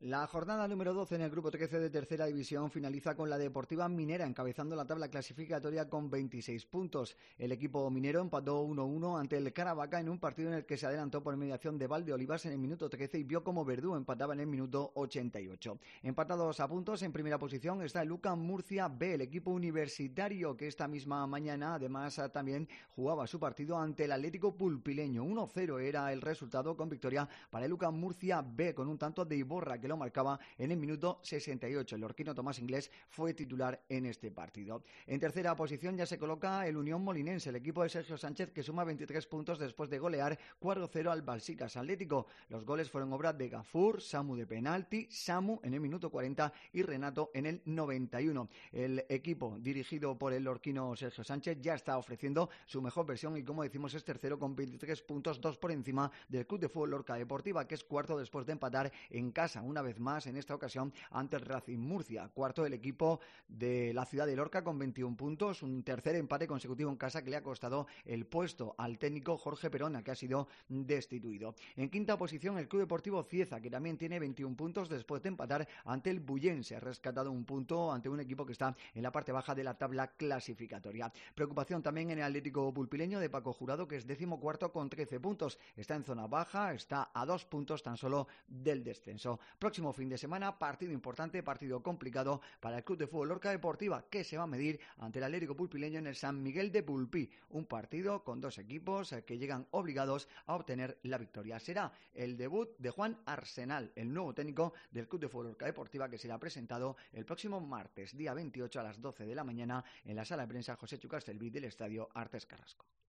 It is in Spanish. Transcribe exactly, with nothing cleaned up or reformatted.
La jornada número doce en el grupo trece de tercera división finaliza con la Deportiva Minera encabezando la tabla clasificatoria con veintiséis puntos. El equipo minero empató uno a uno ante el Caravaca en un partido en el que se adelantó por mediación de Valdeolivas en el minuto trece y vio como Verdú empataba en el minuto ochenta y ocho. Empatados a puntos en primera posición está el UCAM Murcia B, el equipo universitario que esta misma mañana además también jugaba su partido ante el Atlético Pulpileño. uno a cero era el resultado con victoria para el UCAM Murcia B con un tanto de Iborra que lo marcaba en el minuto sesenta y ocho. El lorquino Tomás Inglés fue titular en este partido. En tercera posición ya se coloca el Unión Molinense, el equipo de Sergio Sánchez que suma veintitrés puntos después de golear cuatro a cero al Balsicas Atlético. Los goles fueron obra de Gafur, Samu de penalti, Samu en el minuto cuarenta y Renato en el noventa y uno. El equipo dirigido por el lorquino Sergio Sánchez ya está ofreciendo su mejor versión y como decimos es tercero con veintitrés puntos, dos por encima del Club de Fútbol Lorca Deportiva que es cuarto después de empatar en casa una vez más en esta ocasión ante el Racing Murcia. Cuarto el equipo de la ciudad de Lorca con veintiún puntos, un tercer empate consecutivo en casa que le ha costado el puesto al técnico Jorge Perona que ha sido destituido. En quinta posición el Club Deportivo Cieza que también tiene veintiún puntos después de empatar ante el Bullense, ha rescatado un punto ante un equipo que está en la parte baja de la tabla clasificatoria. Preocupación también en el Atlético Pulpileño de Paco Jurado que es décimo cuarto con trece puntos, está en zona baja, está a dos puntos tan solo del descenso. Próximo fin de semana, partido importante, partido complicado para el Club de Fútbol Lorca Deportiva, que se va a medir ante el Atlético Pulpileño en el San Miguel de Pulpí. Un partido con dos equipos que llegan obligados a obtener la victoria. Será el debut de Juan Arsenal, el nuevo técnico del Club de Fútbol Lorca Deportiva, que será presentado el próximo martes, día veintiocho a las doce de la mañana, en la sala de prensa José Chu Castelví del Estadio Artes Carrasco.